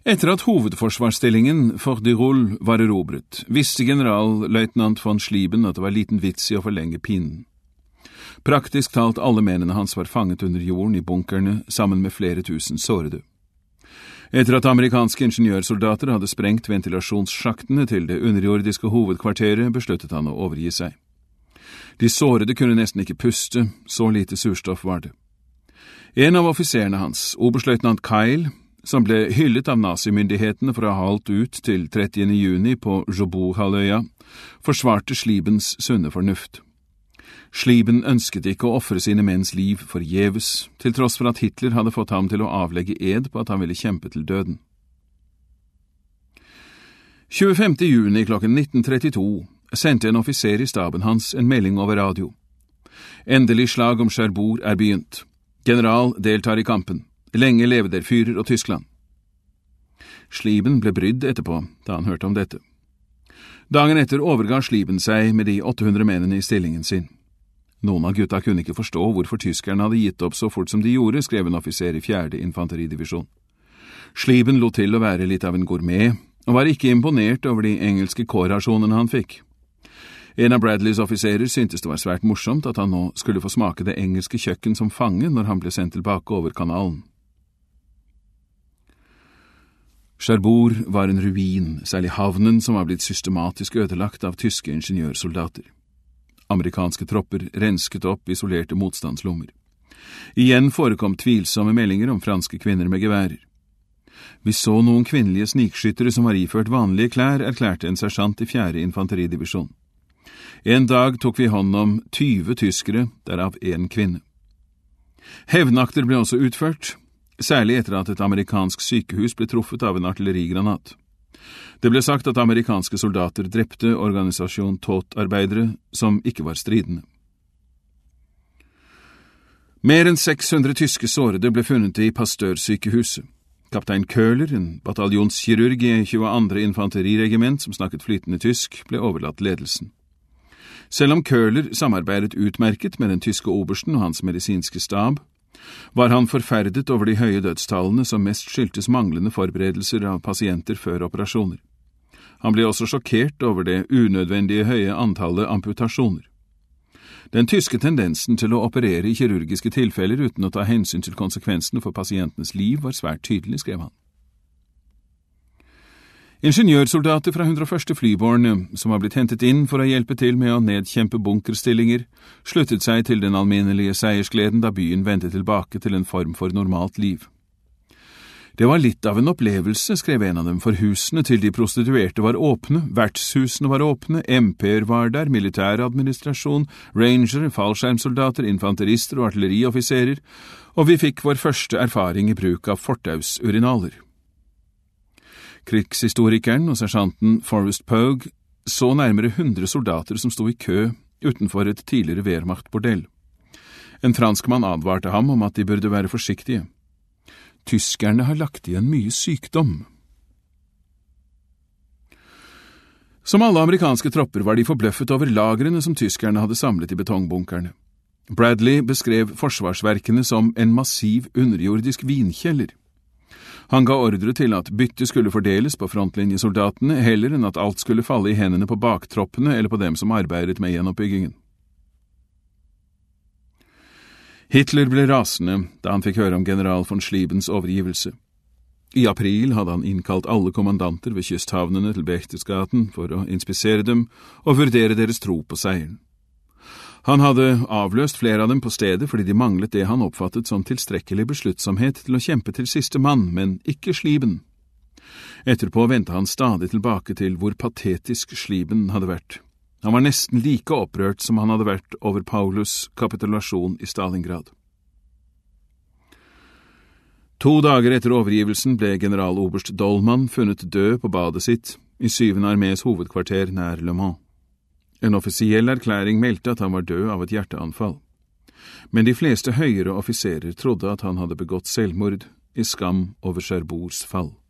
Etter at hovedforsvarsstillingen Fort de Roule var erobret, visste generalløytnant von Schlieben at det var liten vits i å forlenge pinen. Praktisk talt alle mennene hans var fanget under jorden i bunkerne sammen med flere tusen sårede. Etter at amerikanske ingeniørsoldater hadde sprengt ventilasjonssjaktene til det underjordiske hovedkvarteret, besluttet han å overgi seg. De sårede kunne nesten ikke puste, så lite surstoff var det. En av offiserene hans, oberstløytnant Keil, som ble hyllet av nazimyndighetene for å ha holdt ut til 30. juni på Jobourhalvøya, forsvarte Schliebens sunne fornuft. Schlieben ønsket ikke å offre sine menns liv forgjeves, til tross for at Hitler hadde fått ham til å avlegge ed på at han ville kjempe til døden. 25. juni klokken 19:32 sendte en offiser i staben hans en melding over radio. Endelig slag om Cherbourg er begynt. General deltar i kampen. Lenge leve der Führer og Tyskland. Schlieben ble brydd etterpå, da han hørte om dette. Dagen etter overga Schlieben seg med de 800 mennene i stillingen sin. Noen av gutta kunne ikke forstå hvorfor tyskerne hadde gitt opp så fort som de gjorde, skrev en offiser i 4. infanteridivisjon. Schlieben lot til å være litt av en gourmet, og var ikke imponert over de engelske kårrasjonene han fikk. En av Bradleys offiserer syntes det var svært morsomt at han nå skulle få smake det engelske kjøkken som fange når han ble sendt tilbake over kanalen. Cherbourg var en ruin, særlig havnen som var blitt systematisk ødelagt av tyske ingeniørsoldater. Amerikanske tropper rensket opp isolerte motstandslommer. Igjen forekom tvilsomme meldinger om franske kvinner med geværer. Vi så noen kvinnelige snikskyttere som var iført vanlige klær, erklærte en sersjant i 4. infanteridivisjon. En dag tok vi hånd om 20 tyskere, derav en kvinne. Hevnakter ble også utført, særlig etter at et amerikansk sykehus ble truffet av en artillerigranat. Det ble sagt at amerikanske soldater drepte organisasjon TOT-arbeidere som ikke var stridende. Mer enn 600 tyske sårede ble funnet i Pasteur-sykehuset. Kaptein Köhler, en bataljonskirurg i 22. infanteriregiment som snakket flytende tysk, ble overlatt ledelsen. Selv om Köhler samarbeidet utmerket med den tyske obersten og hans medisinske stab, var han forferdet over de høye dødstallene som mest skyldtes manglende forberedelser av pasienter før operasjoner. Han ble også sjokkert over det unødvendige høye antallet amputasjoner. Den tyske tendensen til å operere i kirurgiske tilfeller uten å ta hensyn til konsekvensene for pasientenes liv var svært tydelig, skrev han. Ingeniørsoldater fra 101. flyborne, som var blitt hentet inn for å hjelpe til med å nedkjempe bunkerstillinger, sluttet seg til den alminnelige seiersgleden da byen vendte tilbake til en form for normalt liv. Det var litt av en opplevelse, skrev en av dem, for husene til de prostituerte var åpne, vertshusene var åpne, MP-er var der, militæradministrasjon, rangere, fallskjermsoldater, infanterister og artillerioffiserer, og vi fikk vår første erfaring i bruk av fortausurinaler. Krigshistorikeren og sersjanten Forrest Pogue så nærmere 100 soldater som sto i kø utenfor et tidligere Wehrmacht-bordell. En franskmann advarte ham om at de burde være forsiktige. Tyskerne har lagt igjen mye sykdom. Som alle amerikanske tropper var de forbløffet over lagrene som tyskerne hadde samlet i betongbunkerne. Bradley beskrev forsvarsverkene som en massiv underjordisk vinkjeller. Han ga ordre til at byttet skulle fordeles på frontlinjesoldatene heller enn at alt skulle falle i hendene på baktroppene eller på dem som arbeidet med gjenoppbyggingen. Hitler ble rasende da han fikk høre om general von Schliebens overgivelse. I april hadde han innkalt alle kommandanter ved kysthavnene til Berchtesgaden for å inspisere dem og vurdere deres tro på seieren. Han hadde avløst flere av dem på stedet fordi de manglet det han oppfattet som tilstrekkelig besluttsomhet til å kjempe til siste mann, men ikke Schlieben. Etterpå vendte han stadig tilbake til hvor patetisk Schlieben hadde vært. Han var nesten like opprørt som han hadde vært over Paulus' kapitulasjon i Stalingrad. 2 dager etter overgivelsen ble generaloberst Dollmann funnet død på badet sitt i 7. armés hovedkvarter nær Le Mans. En offisiell erklæring meldte at han var død av et hjerteanfall. Men de fleste høyere offiserer trodde at han hadde begått selvmord i skam over Cherbourgs fall.